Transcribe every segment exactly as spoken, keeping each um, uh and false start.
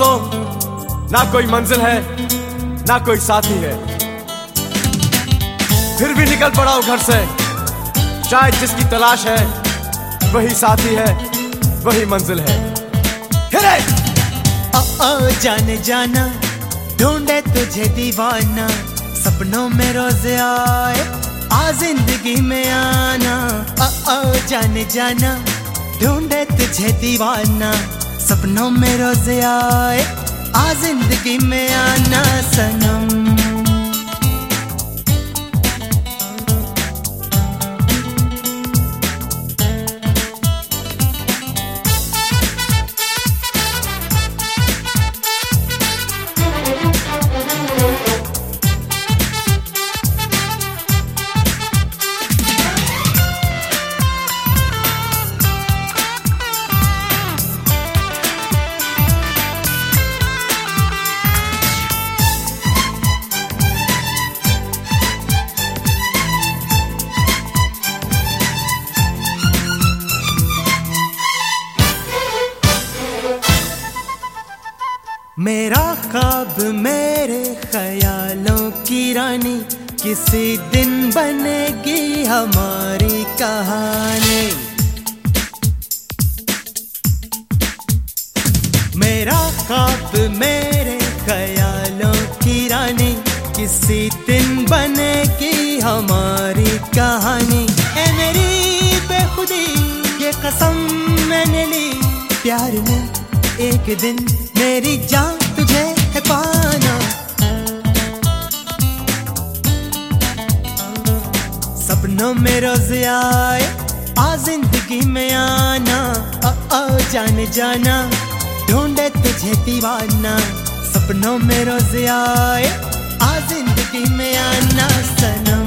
ना कोई मंजिल है ना कोई साथी है, फिर भी निकल पड़ा हूं घर से। शायद जिसकी तलाश है वही साथी है, वही मंजिल है। हिरे! ओ ओ जाने जाना, ढूंढे तुझे दीवाना, सपनों में रोज आए आ जिंदगी में आना। ओ ओ जाने जाना, ढूंढे तुझे दीवाना, सपनों में रोज आए आ जिंदगी में आना सनम। मेरा ख्वाब मेरे ख्यालों की रानी, किसी दिन बनेगी हमारी कहानी। मेरा ख्वाब मेरे ख्यालों की रानी, किसी दिन बनेगी हमारी कहानी। ए मेरी बेखुदी ये कसम मैंने ली, प्यार में एक दिन मेरी जान तुझे है पाना। सपनों में रोज आए आ जिंदगी में आना। ओ ओ जाने जाना, ढूंढे तुझे दीवाना, सपनों में रोज आए आ जिंदगी में आना सनम।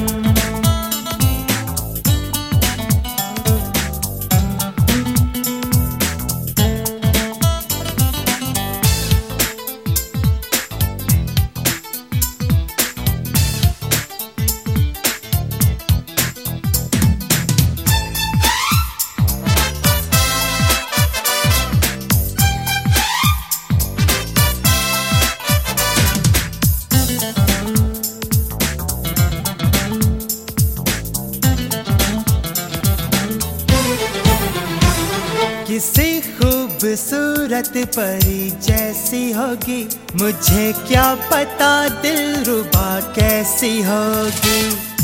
किसी खूबसूरत परी जैसी होगी, मुझे क्या पता दिलरुबा कैसी होगी।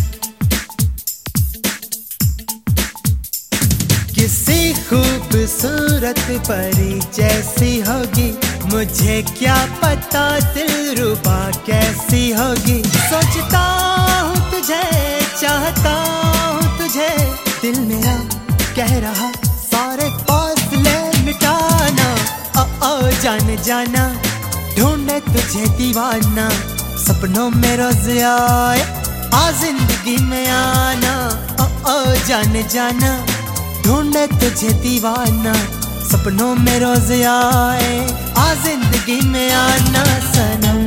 किसी खूबसूरत परी जैसी होगी, मुझे क्या पता दिलरुबा कैसी होगी। सोचता हूँ तुझे, चाहता हूँ तुझे, दिल मेरा कह रहा सारे फासले मिटाना। ओ ओ जाने जाना, ढूंढे तुझे दीवाना, सपनों में रोज आए आ जिंदगी में आना। ओ ओ जाने जाना, ढूंढे तुझे दीवाना, सपनों में रोज आए आ जिंदगी में आना सनम।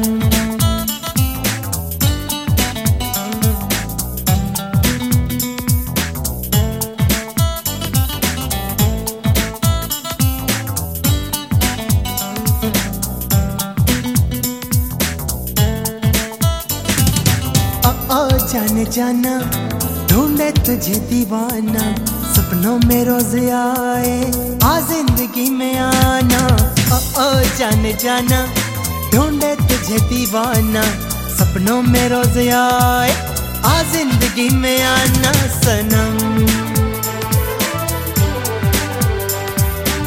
ओ जाने जाना, ढूंढे तुझे दीवाना, सपनों में रोज आए आ जिंदगी में आना। ओ ओ जाने जाना, ढूंढे तुझे दीवाना, सपनों में रोज आए आ जिंदगी में आना सनम।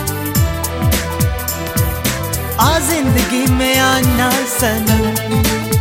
आ जिंदगी में आना सनम।